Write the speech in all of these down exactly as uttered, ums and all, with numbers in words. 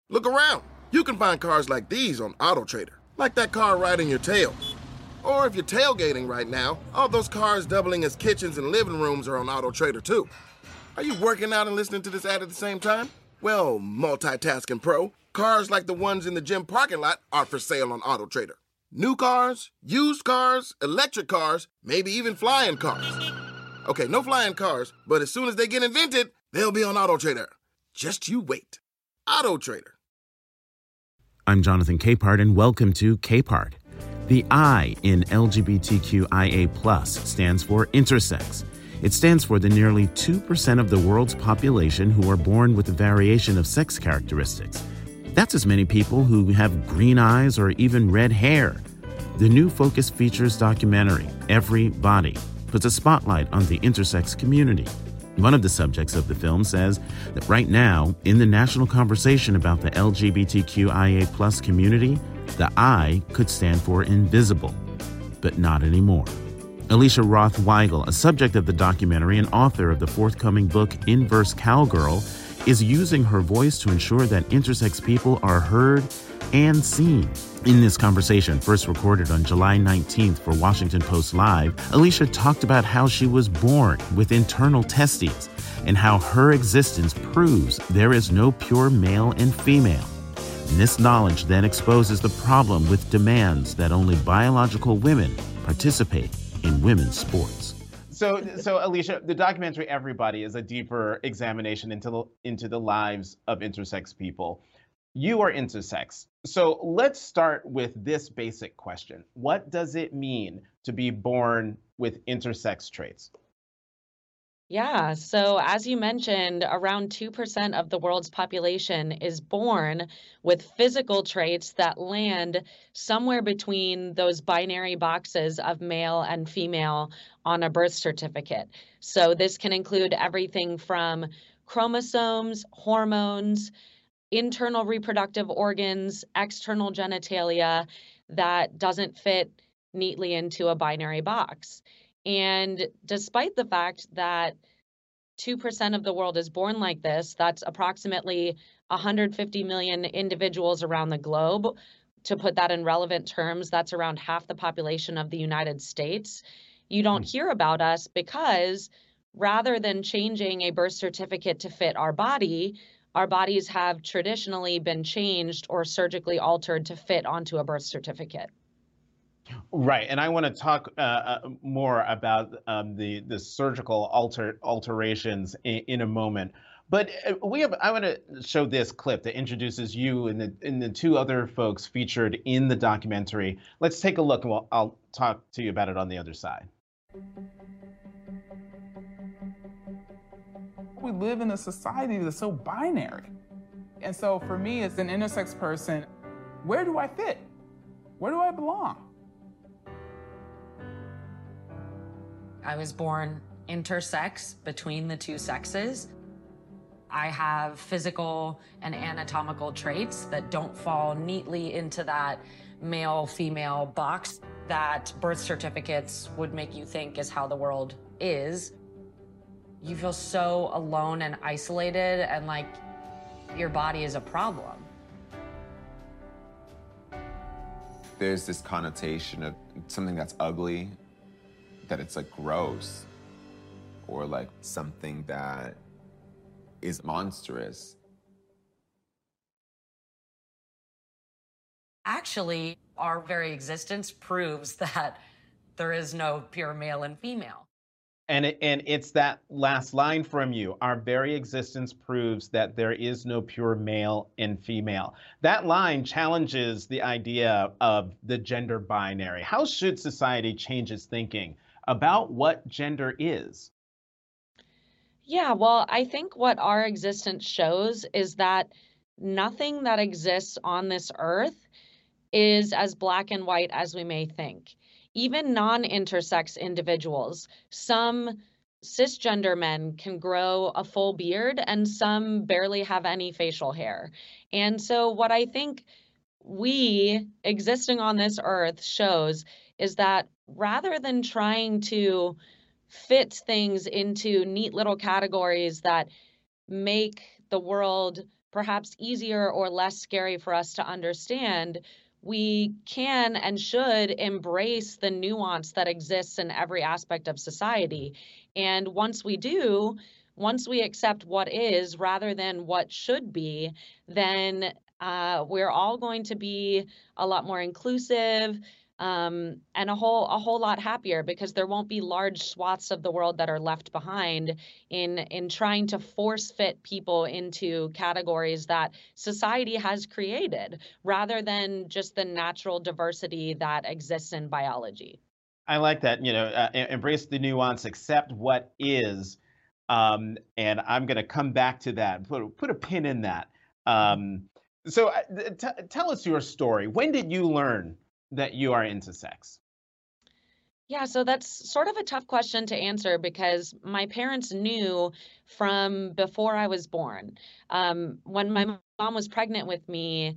Look around. You can find cars like these on AutoTrader, like that car riding your tail. Or if you're tailgating right now, all those cars doubling as kitchens and living rooms are on AutoTrader too. Are you working out and listening to this ad at the same time? Well, multitasking pro, cars like the ones in the gym parking lot are for sale on AutoTrader. New cars, used cars, electric cars, maybe even flying cars. Okay, no flying cars, but as soon as they get invented, they'll be on AutoTrader. Just you wait. AutoTrader. I'm Jonathan Capehart, and welcome to Capehart. The I in L G B T Q I A plus stands for intersex. It stands for the nearly two percent of the world's population who are born with a variation of sex characteristics. That's as many people who have green eyes or even red hair. The new Focus Features documentary, Every Body, puts a spotlight on the intersex community. One of the subjects of the film says that right now, in the national conversation about the L G B T Q I A plus community, the I could stand for invisible, but not anymore. Alicia Roth Weigel, a subject of the documentary and author of the forthcoming book Inverse Cowgirl, is using her voice to ensure that intersex people are heard and seen. In this conversation, first recorded on July nineteenth for Washington Post Live, Alicia talked about how she was born with internal testes and how her existence proves there is no pure male and female. And this knowledge then exposes the problem with demands that only biological women participate in women's sports. So, so Alicia, the documentary Everybody is a deeper examination into the, into the lives of intersex people. You are intersex. So let's start with this basic question. What does it mean to be born with intersex traits? Yeah, so as you mentioned, around two percent of the world's population is born with physical traits that land somewhere between those binary boxes of male and female on a birth certificate. So this can include everything from chromosomes, hormones, internal reproductive organs, external genitalia that doesn't fit neatly into a binary box. And despite the fact that two percent of the world is born like this, that's approximately one hundred fifty million individuals around the globe. To put that in relevant terms, that's around half the population of the United States. You don't hear about us because rather than changing a birth certificate to fit our body, our bodies have traditionally been changed or surgically altered to fit onto a birth certificate. Right, and I want to talk uh, uh, more about um, the the surgical alter alterations in, in a moment. But uh, we have I want to show this clip that introduces you and the and the two other folks featured in the documentary. Let's take a look, and we'll, I'll talk to you about it on the other side. We live in a society that's so binary. And so for me as an intersex person, where do I fit? Where do I belong? I was born intersex between the two sexes. I have physical and anatomical traits that don't fall neatly into that male-female box that birth certificates would make you think is how the world is. You feel so alone and isolated and like your body is a problem. There's this connotation of something that's ugly, that it's like gross, or like something that is monstrous. Actually, our very existence proves that there is no pure male and female. And it, and it's that last line from you, our very existence proves that there is no pure male and female. That line challenges the idea of the gender binary. How should society change its thinking about what gender is? Yeah, well, I think what our existence shows is that nothing that exists on this earth is as black and white as we may think. Even non-intersex individuals, some cisgender men can grow a full beard and some barely have any facial hair. And so what I think we existing on this earth shows is that rather than trying to fit things into neat little categories that make the world perhaps easier or less scary for us to understand, we can and should embrace the nuance that exists in every aspect of society. And once we do, once we accept what is rather than what should be, then uh, we're all going to be a lot more inclusive, um, and a whole a whole lot happier, because there won't be large swaths of the world that are left behind in in trying to force fit people into categories that society has created, rather than just the natural diversity that exists in biology. I like that. You know, uh, e- embrace the nuance, accept what is, um, and I'm going to come back to that. Put a- put a pin in that. Um, so, uh, th- t- tell us your story. When did you learn that you are intersex? Yeah, so that's sort of a tough question to answer, because my parents knew from before I was born. Um, when my mom was pregnant with me,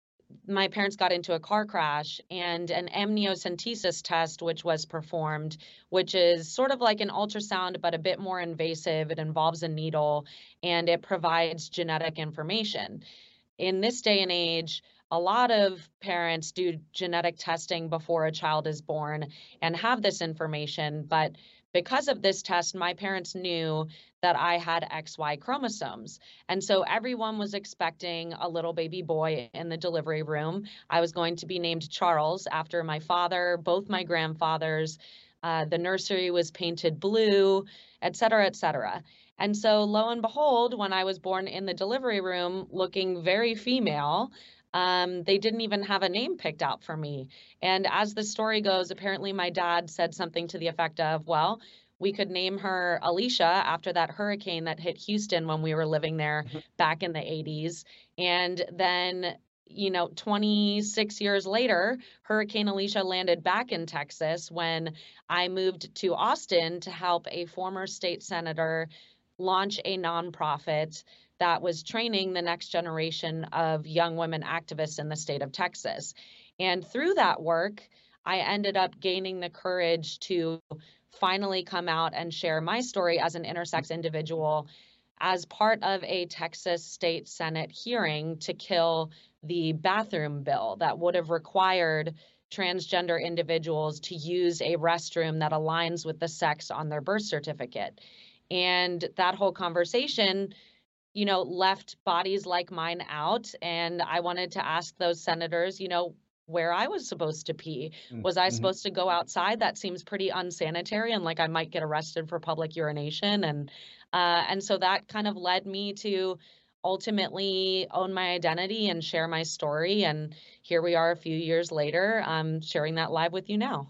my parents got into a car crash, and an amniocentesis test, which was performed, which is sort of like an ultrasound, but a bit more invasive. It involves a needle, and it provides genetic information. In this day and age, a lot of parents do genetic testing before a child is born and have this information. But because of this test, my parents knew that I had X Y chromosomes. And so everyone was expecting a little baby boy in the delivery room. I was going to be named Charles after my father, both my grandfathers. Uh, the nursery was painted blue, et cetera, et cetera. And so lo and behold, when I was born in the delivery room looking very female, um, they didn't even have a name picked out for me. And as the story goes, apparently my dad said something to the effect of, well, we could name her Alicia after that hurricane that hit Houston when we were living there back in the eighties. And then, you know, twenty-six years later, Hurricane Alicia landed back in Texas when I moved to Austin to help a former state senator launch a nonprofit that was training the next generation of young women activists in the state of Texas. And through that work, I ended up gaining the courage to finally come out and share my story as an intersex individual as part of a Texas State Senate hearing to kill the bathroom bill that would have required transgender individuals to use a restroom that aligns with the sex on their birth certificate. And that whole conversation, you know, left bodies like mine out. And I wanted to ask those senators, you know, where I was supposed to pee. Was I Mhm. supposed to go outside? That seems pretty unsanitary, and like I might get arrested for public urination. And uh, and so that kind of led me to ultimately own my identity and share my story. And here we are a few years later, um, sharing that live with you now.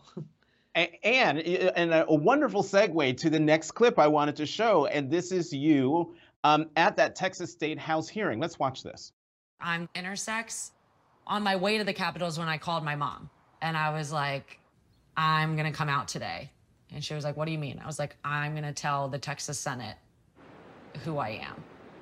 A- And and a, a wonderful segue to the next clip I wanted to show, and this is you um, at that Texas State House hearing. Let's watch this. I'm intersex. On my way to the Capitol is when I called my mom, and I was like, I'm gonna come out today. And she was like, what do you mean? I was like, I'm gonna tell the Texas Senate who I am.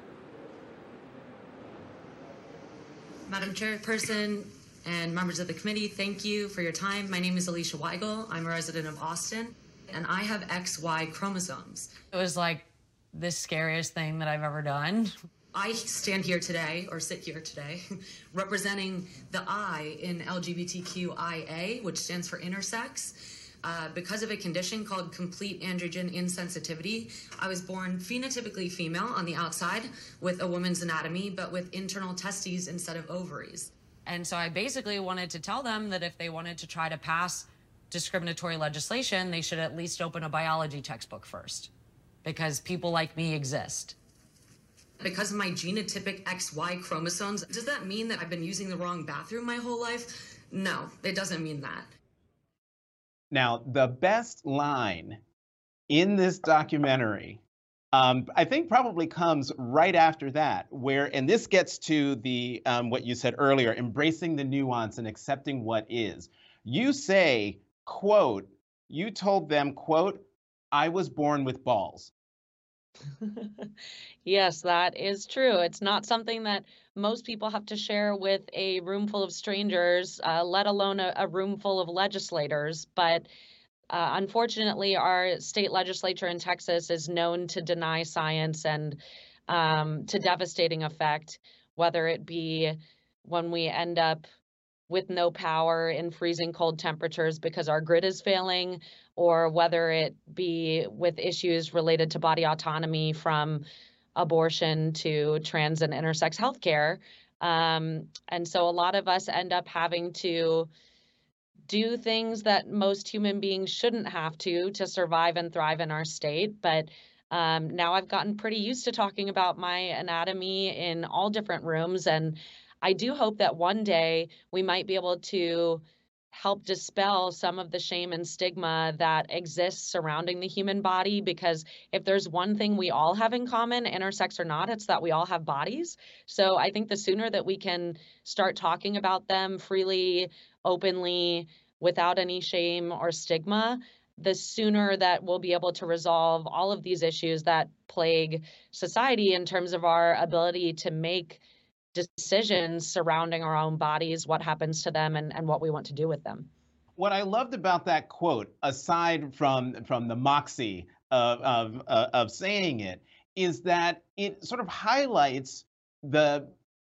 Madam Chairperson and members of the committee, thank you for your time. My name is Alicia Weigel. I'm a resident of Austin, and I have X Y chromosomes. It was like the scariest thing that I've ever done. I stand here today, or sit here today, representing the I in L G B T Q I A, which stands for intersex. Uh, because of a condition called complete androgen insensitivity, I was born phenotypically female on the outside with a woman's anatomy, but with internal testes instead of ovaries. And so I basically wanted to tell them that if they wanted to try to pass discriminatory legislation, they should at least open a biology textbook first, because people like me exist. Because of my genotypic X Y chromosomes, does that mean that I've been using the wrong bathroom my whole life? No, it doesn't mean that. Now, the best line in this documentary, um, I think probably comes right after that, where, and this gets to the um, what you said earlier, embracing the nuance and accepting what is. You say, quote, you told them, quote, I was born with balls. Yes, that is true. It's not something that most people have to share with a room full of strangers, uh, let alone a, a room full of legislators. But uh, unfortunately, our state legislature in Texas is known to deny science and um, to devastating effect. whether it be when we end up with no power in freezing cold temperatures because our grid is failing, or whether it be with issues related to body autonomy from abortion to trans and intersex healthcare. Um, and so a lot of us end up having to do things that most human beings shouldn't have to to survive and thrive in our state. But um, now I've gotten pretty used to talking about my anatomy in all different rooms. And I do hope that one day we might be able to help dispel some of the shame and stigma that exists surrounding the human body. Because if there's one thing we all have in common, intersex or not, it's that we all have bodies. So I think the sooner that we can start talking about them freely, openly, without any shame or stigma, the sooner that we'll be able to resolve all of these issues that plague society in terms of our ability to make decisions surrounding our own bodies, what happens to them, and, and what we want to do with them. What I loved about that quote, aside from from the moxie of of, uh, of saying it, is that it sort of highlights the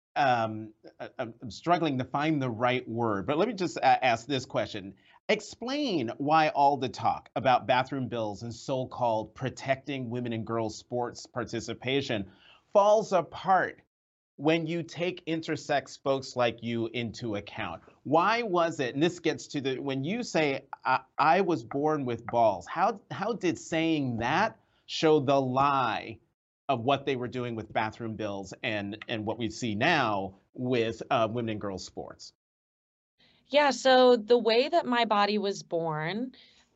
um, I'm struggling to find the right word, but let me just ask this question. Explain why all the talk about bathroom bills and so-called protecting women and girls sports participation falls apart when you take intersex folks like you into account. Why was it, and this gets to the, when you say, I, I was born with balls, how, how did saying that show the lie of what they were doing with bathroom bills and, and what we see now with uh, women and girls sports? Yeah, so the way that my body was born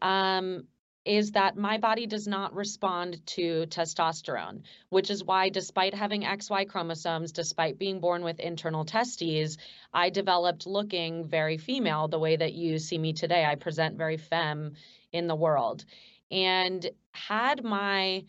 um, is that my body does not respond to testosterone, which is why despite having X Y chromosomes, despite being born with internal testes, I developed looking very female the way that you see me today. I present very femme in the world. And had my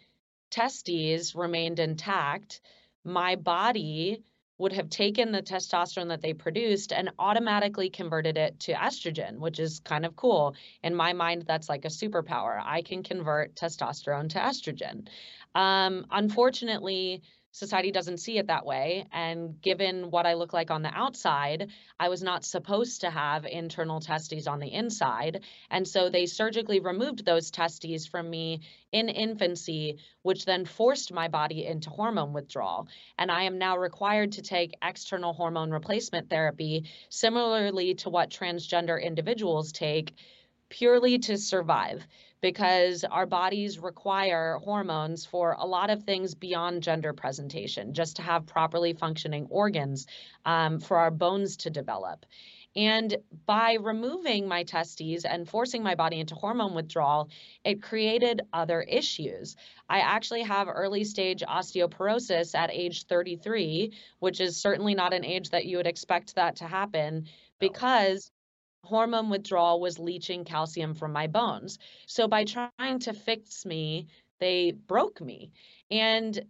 testes remained intact, my body would have taken the testosterone that they produced and automatically converted it to estrogen, which is kind of cool. In my mind, that's like a superpower. I can convert testosterone to estrogen. Um, unfortunately, society doesn't see it that way. And given what I look like on the outside, I was not supposed to have internal testes on the inside. And so they surgically removed those testes from me in infancy, which then forced my body into hormone withdrawal. And I am now required to take external hormone replacement therapy, similarly to what transgender individuals take, purely to survive, because our bodies require hormones for a lot of things beyond gender presentation, just to have properly functioning organs, um, for our bones to develop. And by removing my testes and forcing my body into hormone withdrawal, it created other issues. I actually have early stage osteoporosis at age thirty-three, which is certainly not an age that you would expect that to happen, because hormone withdrawal was leaching calcium from my bones. So by trying to fix me, they broke me. And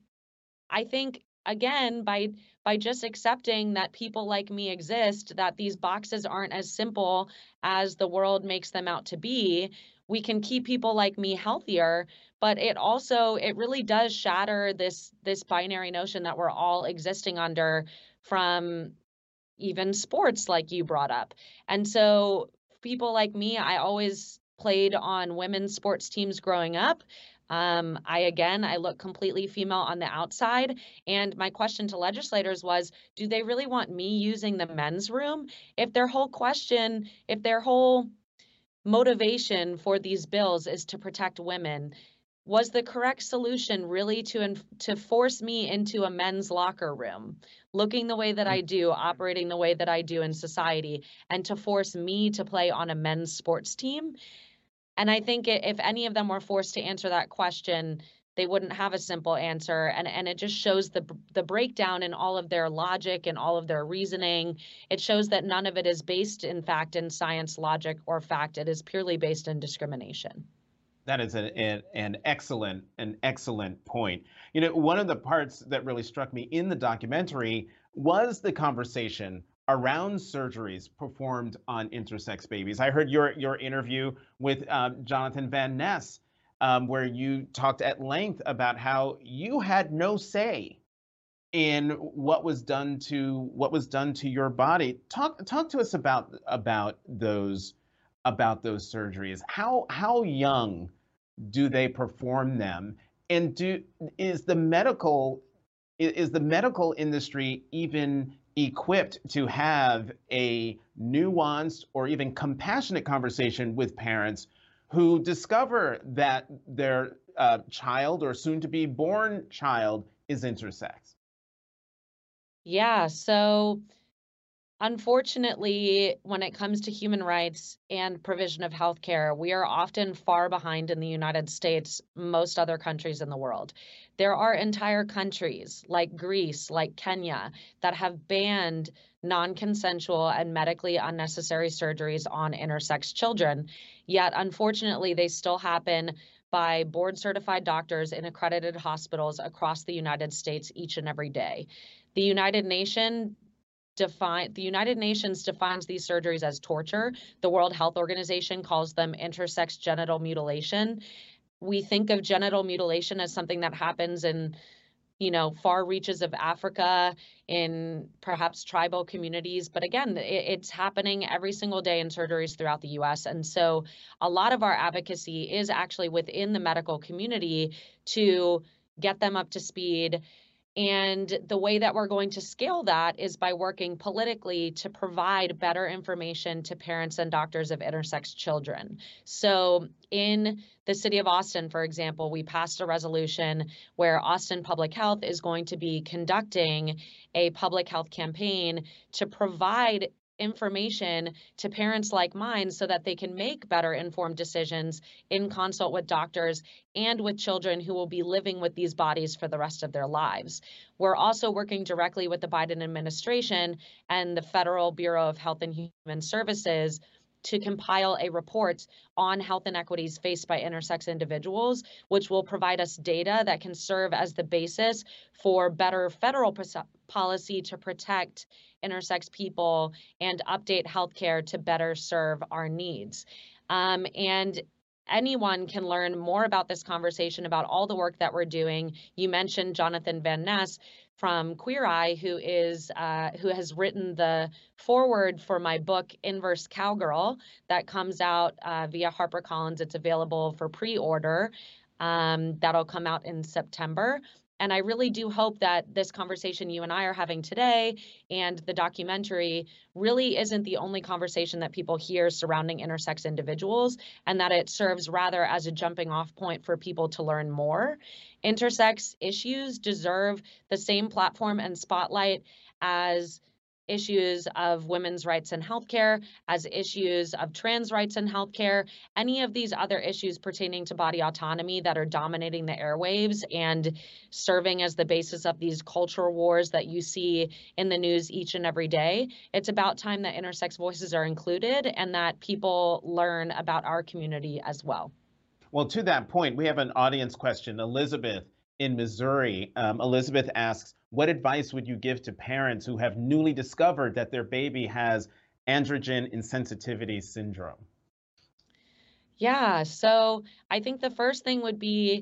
I think, again, by by just accepting that people like me exist, that these boxes aren't as simple as the world makes them out to be, we can keep people like me healthier. But it also, it really does shatter this this binary notion that we're all existing under from even sports, like you brought up. And so people like me, I always played on women's sports teams growing up. Um, I, again, I look completely female on the outside. And my question to legislators was, do they really want me using the men's room? If their whole question, if their whole motivation for these bills is to protect women, was the correct solution really to to force me into a men's locker room, looking the way that I do, operating the way that I do in society, and to force me to play on a men's sports team? And I think if any of them were forced to answer that question, they wouldn't have a simple answer. And, and it just shows the, the breakdown in all of their logic and all of their reasoning. It shows that none of it is based, in fact, in science, logic, or fact. It is purely based in discrimination. That is an, an, an excellent, an excellent point. You know, one of the parts that really struck me in the documentary was the conversation around surgeries performed on intersex babies. I heard your your interview with um, Jonathan Van Ness, um, where you talked at length about how you had no say in what was done to what was done to your body. Talk talk to us about about those about those surgeries. How how young do they perform them? And do is the medical is the medical industry even equipped to have a nuanced or even compassionate conversation with parents who discover that their uh, child or soon to be born child is intersex? Yeah, so unfortunately, when it comes to human rights and provision of healthcare, we are often far behind in the United States, most other countries in the world. There are entire countries like Greece, like Kenya, that have banned non-consensual and medically unnecessary surgeries on intersex children. Yet, unfortunately, they still happen by board certified doctors in accredited hospitals across the United States each and every day. The United Nations define the United Nations defines these surgeries as torture. The World Health Organization calls them intersex genital mutilation. We think of genital mutilation as something that happens in, you know, far reaches of Africa, in perhaps tribal communities. But again, it, it's happening every single day in surgeries throughout the U S. And so a lot of our advocacy is actually within the medical community to get them up to speed. And the way that we're going to scale that is by working politically to provide better information to parents and doctors of intersex children. So in the city of Austin, for example, we passed a resolution where Austin Public Health is going to be conducting a public health campaign to provide information to parents like mine so that they can make better informed decisions in consult with doctors and with children who will be living with these bodies for the rest of their lives. We're also working directly with the Biden administration and the Federal Bureau of Health and Human Services to compile a report on health inequities faced by intersex individuals, which will provide us data that can serve as the basis for better federal policy to protect intersex people and update healthcare to better serve our needs. Um, and anyone can learn more about this conversation, about all the work that we're doing. You mentioned Jonathan Van Ness from Queer Eye, who is uh, who has written the foreword for my book Inverse Cowgirl that comes out uh, via HarperCollins. It's available for pre-order. Um, that'll come out in September. And I really do hope that this conversation you and I are having today and the documentary really isn't the only conversation that people hear surrounding intersex individuals, and that it serves rather as a jumping off point for people to learn more. Intersex issues deserve the same platform and spotlight as issues of women's rights in healthcare, as issues of trans rights in healthcare, any of these other issues pertaining to body autonomy that are dominating the airwaves and serving as the basis of these culture wars that you see in the news each and every day. It's about time that intersex voices are included and that people learn about our community as well. Well, to that point, we have an audience question. Elizabeth in Missouri. Um, Elizabeth asks, what advice would you give to parents who have newly discovered that their baby has androgen insensitivity syndrome? Yeah, so I think the first thing would be,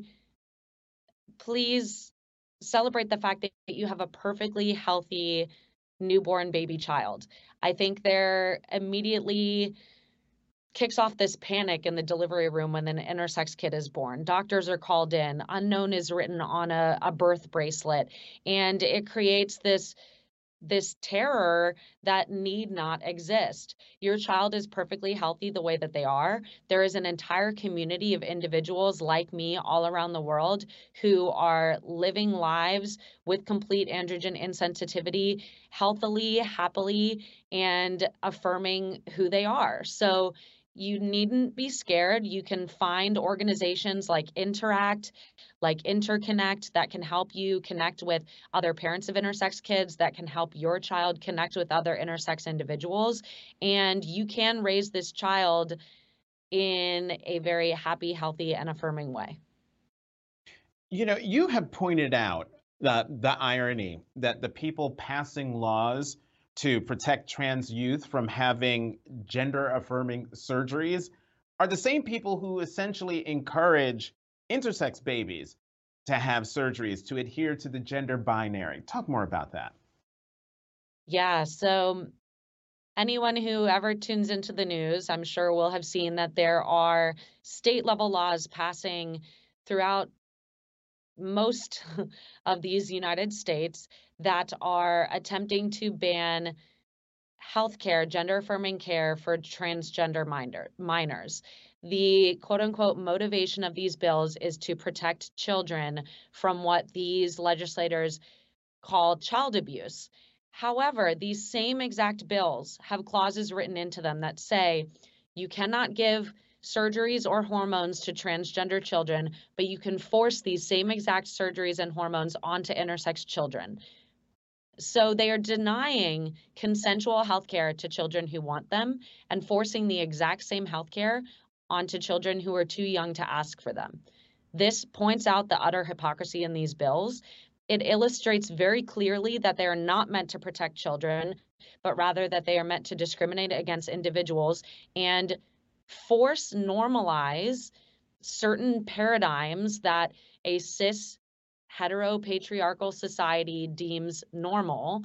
please celebrate the fact that you have a perfectly healthy newborn baby child. I think they're immediately kicks off this panic in the delivery room when an intersex kid is born. Doctors are called in, unknown is written on a, a birth bracelet, and it creates this this terror that need not exist. Your child is perfectly healthy the way that they are. There is an entire community of individuals like me all around the world who are living lives with complete androgen insensitivity, healthily, happily, and affirming who they are. So you needn't be scared. You can find organizations like Interact, like Interconnect, that can help you connect with other parents of intersex kids, that can help your child connect with other intersex individuals. And you can raise this child in a very happy, healthy, and affirming way. You know, you have pointed out the, the irony that the people passing laws to protect trans youth from having gender-affirming surgeries are the same people who essentially encourage intersex babies to have surgeries to adhere to the gender binary. Talk more about that. Yeah, so anyone who ever tunes into the news, I'm sure will have seen that there are state level laws passing throughout most of these United States that are attempting to ban healthcare, gender affirming care for transgender minor, minors. The quote unquote motivation of these bills is to protect children from what these legislators call child abuse. However, these same exact bills have clauses written into them that say you cannot give surgeries or hormones to transgender children, but you can force these same exact surgeries and hormones onto intersex children. So they are denying consensual healthcare to children who want them and forcing the exact same healthcare onto children who are too young to ask for them. This points out the utter hypocrisy in these bills. It illustrates very clearly that they are not meant to protect children, but rather that they are meant to discriminate against individuals and force normalize certain paradigms that a cis heteropatriarchal society deems normal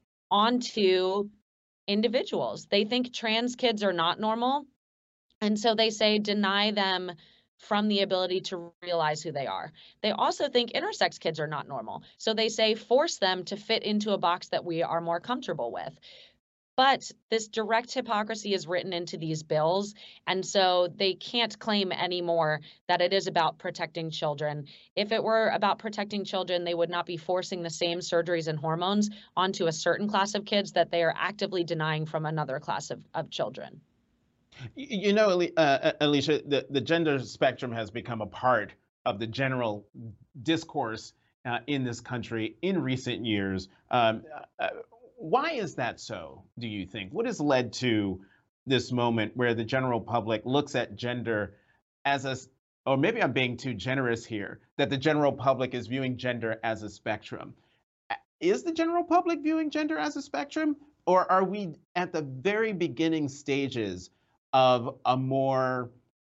onto individuals. They think trans kids are not normal. And so they say deny them from the ability to realize who they are. They also think intersex kids are not normal. So they say force them to fit into a box that we are more comfortable with. But this direct hypocrisy is written into these bills, and so they can't claim anymore that it is about protecting children. If it were about protecting children, they would not be forcing the same surgeries and hormones onto a certain class of kids that they are actively denying from another class of, of children. You know, uh, Alicia, the, the gender spectrum has become a part of the general discourse uh, in this country in recent years. Um, uh, Why is that so, do you think? What has led to this moment where the general public looks at gender as a, or maybe I'm being too generous here, that the general public is viewing gender as a spectrum? Is the general public viewing gender as a spectrum? Or are we at the very beginning stages of a more,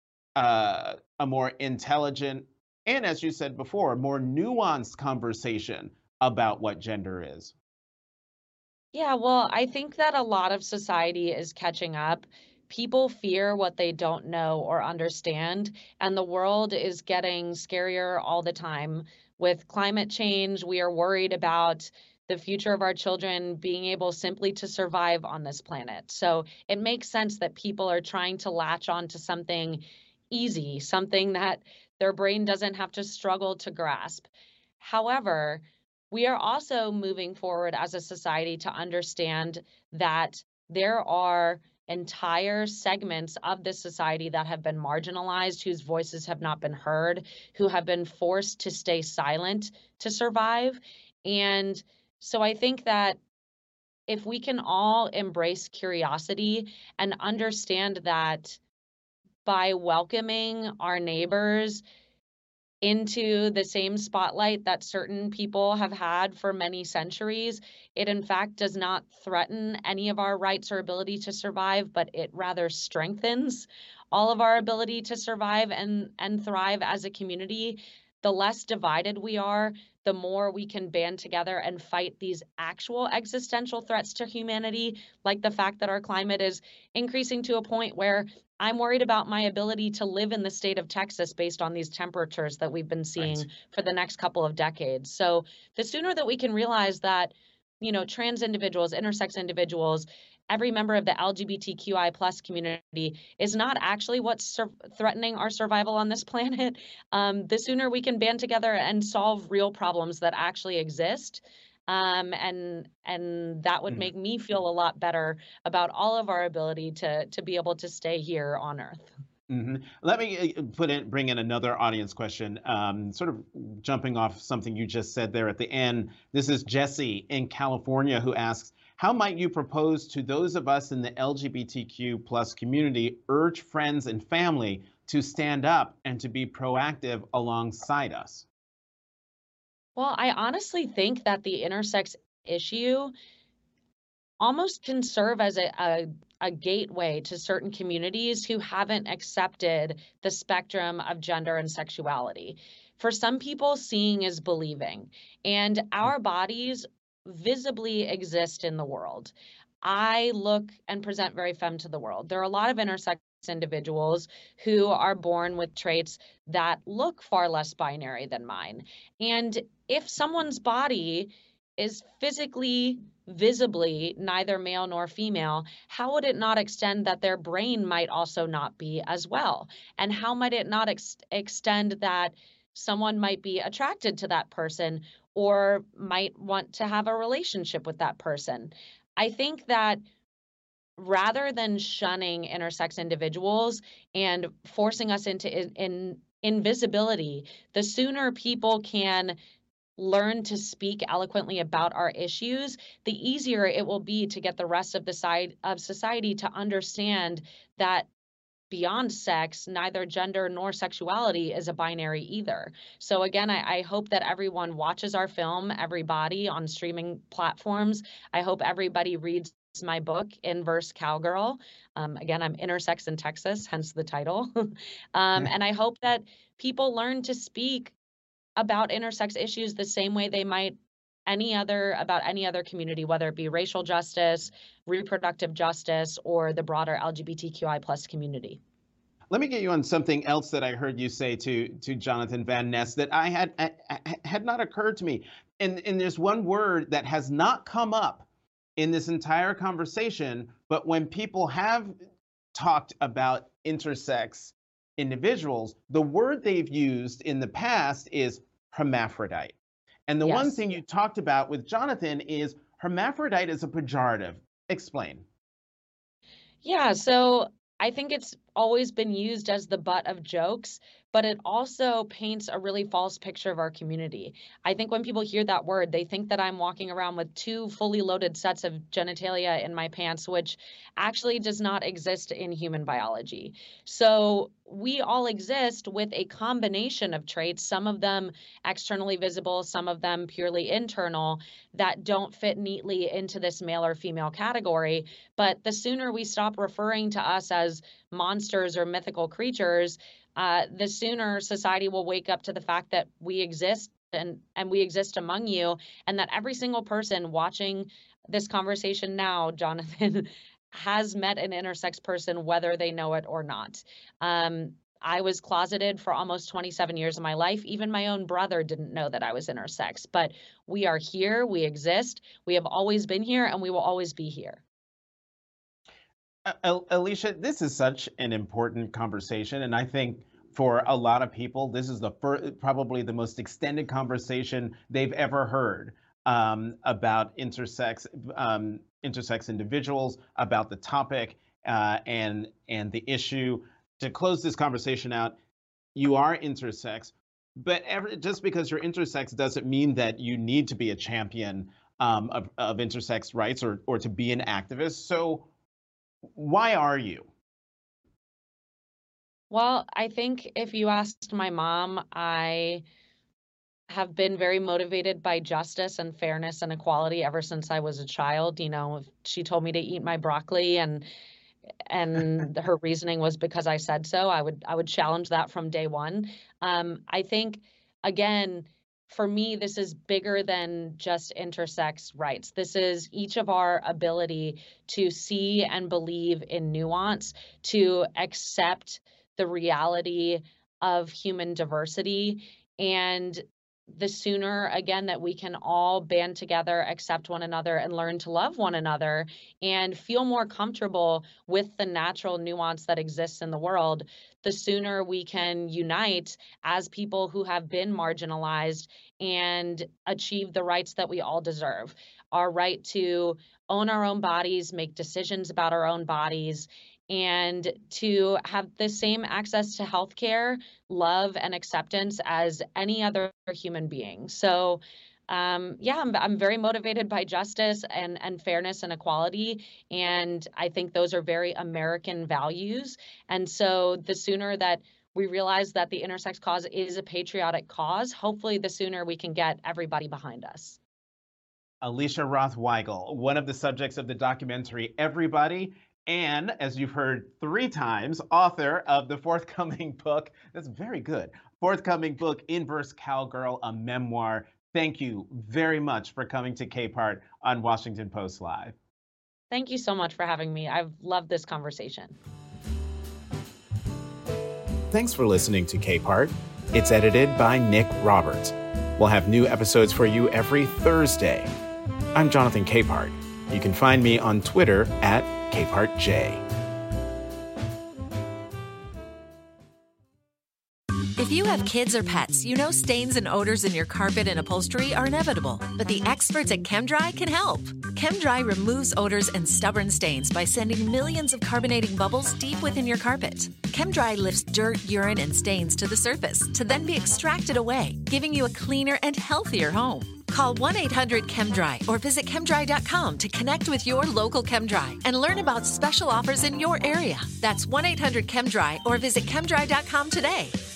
uh, a more intelligent, and as you said before, more nuanced conversation about what gender is? Yeah, well, I think that a lot of society is catching up. People fear what they don't know or understand, and the world is getting scarier all the time. With climate change, we are worried about the future of our children being able simply to survive on this planet. So it makes sense that people are trying to latch on to something easy, something that their brain doesn't have to struggle to grasp. However, we are also moving forward as a society to understand that there are entire segments of this society that have been marginalized, whose voices have not been heard, who have been forced to stay silent to survive. And so I think that if we can all embrace curiosity and understand that by welcoming our neighbors into the same spotlight that certain people have had for many centuries, it in fact does not threaten any of our rights or ability to survive, but it rather strengthens all of our ability to survive and, and thrive as a community. The less divided we are, the more we can band together and fight these actual existential threats to humanity, like the fact that our climate is increasing to a point where I'm worried about my ability to live in the state of Texas based on these temperatures that we've been seeing right. for the next couple of decades. So the sooner that we can realize that, you know, trans individuals, intersex individuals, every member of the L G B T Q I plus community is not actually what's sur- threatening our survival on this planet, um, the sooner we can band together and solve real problems that actually exist. Um, and and that would make me feel a lot better about all of our ability to to be able to stay here on Earth. Mm-hmm. Let me put in, bring in another audience question, um, sort of jumping off something you just said there at the end. This is Jesse in California who asks, how might you propose to those of us in the L G B T Q plus community urge friends and family to stand up and to be proactive alongside us? Well, I honestly think that the intersex issue almost can serve as a, a, a gateway to certain communities who haven't accepted the spectrum of gender and sexuality. For some people, seeing is believing, and our bodies visibly exist in the world. I look and present very femme to the world. There are a lot of intersex individuals who are born with traits that look far less binary than mine. And if someone's body is physically, visibly neither male nor female, how would it not extend that their brain might also not be as well? And how might it not ex- extend that someone might be attracted to that person or might want to have a relationship with that person? I think that rather than shunning intersex individuals and forcing us into in, in invisibility, the sooner people can learn to speak eloquently about our issues, the easier it will be to get the rest of the side of society to understand that beyond sex, neither gender nor sexuality is a binary either. So again, I, I hope that everyone watches our film, Everybody, on streaming platforms. I hope everybody reads my book, Inverse Cowgirl. Um, again, I'm intersex in Texas, hence the title. um, and I hope that people learn to speak about intersex issues the same way they might any other about any other community, whether it be racial justice, reproductive justice, or the broader L G B T Q I plus community. Let me get you on something else that I heard you say to to Jonathan Van Ness that I had I, I- had not occurred to me. And and there's one word that has not come up in this entire conversation, but when people have talked about intersex individuals, the word they've used in the past is hermaphrodite. And the one Yes. thing you talked about with Jonathan is hermaphrodite is a pejorative. Explain. Yeah, so I think it's always been used as the butt of jokes, but it also paints a really false picture of our community. I think when people hear that word, they think that I'm walking around with two fully loaded sets of genitalia in my pants, which actually does not exist in human biology. So we all exist with a combination of traits, some of them externally visible, some of them purely internal, that don't fit neatly into this male or female category. But the sooner we stop referring to us as monsters or mythical creatures, uh, the sooner society will wake up to the fact that we exist and, and we exist among you, and that every single person watching this conversation now, Jonathan, has met an intersex person, whether they know it or not. Um, I was closeted for almost twenty-seven years of my life. Even my own brother didn't know that I was intersex, but we are here, we exist, we have always been here, and we will always be here. Uh, Alicia, this is such an important conversation, and I think for a lot of people, this is the fir- probably the most extended conversation they've ever heard um, about intersex um, intersex individuals, about the topic uh, and and the issue. To close this conversation out, you are intersex, but every, just because you're intersex doesn't mean that you need to be a champion um, of, of intersex rights or or to be an activist. So why are you? Well, I think if you asked my mom, I have been very motivated by justice and fairness and equality ever since I was a child. You know, if she told me to eat my broccoli and and her reasoning was because I said so, I would I would challenge that from day one. Um, I think, again, for me, this is bigger than just intersex rights. This is each of our ability to see and believe in nuance, to accept the reality of human diversity. And the sooner, again, that we can all band together, accept one another, and learn to love one another and feel more comfortable with the natural nuance that exists in the world, the sooner we can unite as people who have been marginalized and achieve the rights that we all deserve. Our right to own our own bodies, make decisions about our own bodies, and to have the same access to healthcare, love, and acceptance as any other human being. So, um, yeah, I'm, I'm very motivated by justice and, and fairness and equality. And I think those are very American values. And so the sooner that we realize that the intersex cause is a patriotic cause, hopefully the sooner we can get everybody behind us. Alicia Roth Weigel, one of the subjects of the documentary Everybody, and as you've heard three times, author of the forthcoming book, that's very good, forthcoming book, Inverse Cowgirl, a memoir. Thank you very much for coming to Capehart on Washington Post Live. Thank you so much for having me. I've loved this conversation. Thanks for listening to Capehart. It's edited by Nick Roberts. We'll have new episodes for you every Thursday. I'm Jonathan Capehart. You can find me on Twitter at CapehartJ. If you have kids or pets, you know stains and odors in your carpet and upholstery are inevitable, but the experts at ChemDry can help. ChemDry removes odors and stubborn stains by sending millions of carbonating bubbles deep within your carpet. ChemDry lifts dirt, urine, and stains to the surface to then be extracted away, giving you a cleaner and healthier home. Call one eight hundred ChemDry or visit chemdry dot com to connect with your local ChemDry and learn about special offers in your area. That's one eight hundred ChemDry or visit chemdry dot com today.